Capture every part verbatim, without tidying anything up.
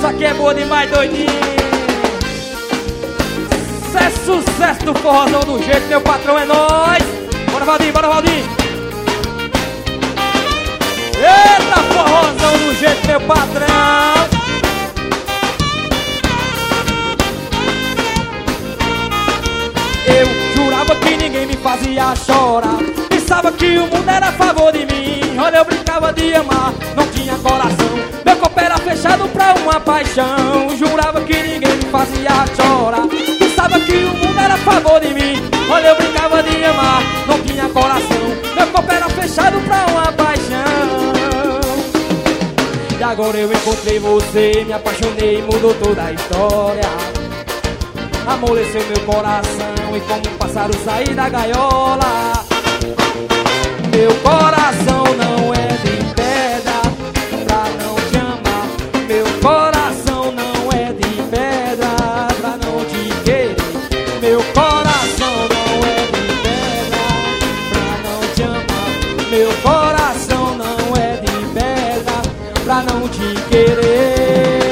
Isso aqui é boa demais, doidinho. Isso é sucesso do forrozão do jeito, meu patrão, é nóis. Bora, Valdir, bora, Valdir. Eita, forrozão do jeito, meu patrão. Eu jurava que ninguém me fazia chorar. Pensava que o mundo era a favor de mim. Olha, eu brincava de amar, não tinha coração. Meu corpo era fechado pra uma paixão. Jurava que ninguém me fazia chorar. Pensava que o mundo era a favor de mim. Olha, eu brincava de amar, não tinha coração. Meu corpo era fechado pra uma paixão. E agora eu encontrei você, me apaixonei, mudou toda a história. Amoleceu meu coração e como um pássaro saí da gaiola. Meu coração não é de pedra pra não te amar. Meu coração não é de pedra pra não te querer. Meu coração não é de pedra pra não te amar. Meu coração não é de pedra pra não te querer.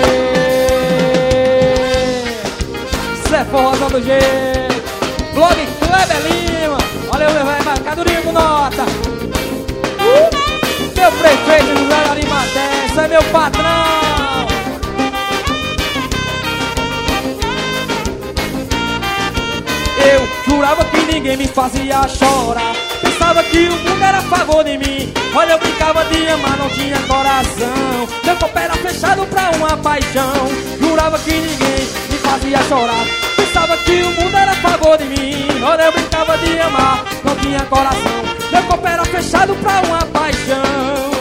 Isso é forrozão do jeito. Blog Kleber Lima. Olha o meu velho marcadorinho com nota. uh, Meu prefeito do Velho Arimaté. Isso é meu patrão. Eu jurava que ninguém me fazia chorar. Pensava que o mundo era a favor de mim. Olha, eu brincava de amar, não tinha coração. Meu corpo era fechado pra uma paixão. Jurava que ninguém me fazia chorar. Pensava que o mundo era a favor de mim. Olha, eu brincava de amar, não tinha coração. Meu corpo era fechado pra uma paixão.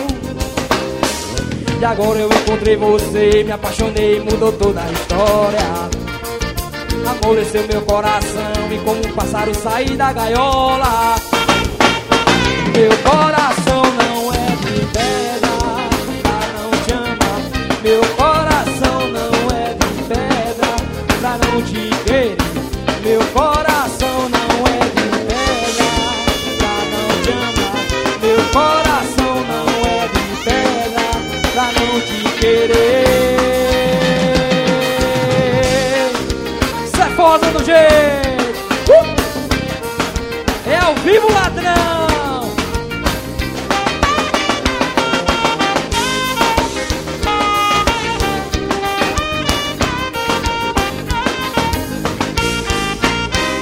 E agora eu encontrei você, me apaixonei, mudou toda a história. Amoleceu meu coração e como um pássaro saí da gaiola. Meu coração não é de pedra pra não te amar. Meu coração não é de pedra pra não te querer. Meu coração não é de pedra pra não te amar. Meu coração não é de pedra pra não te querer. Isso é foda do jeito. uh! É ao vivo, ladrão.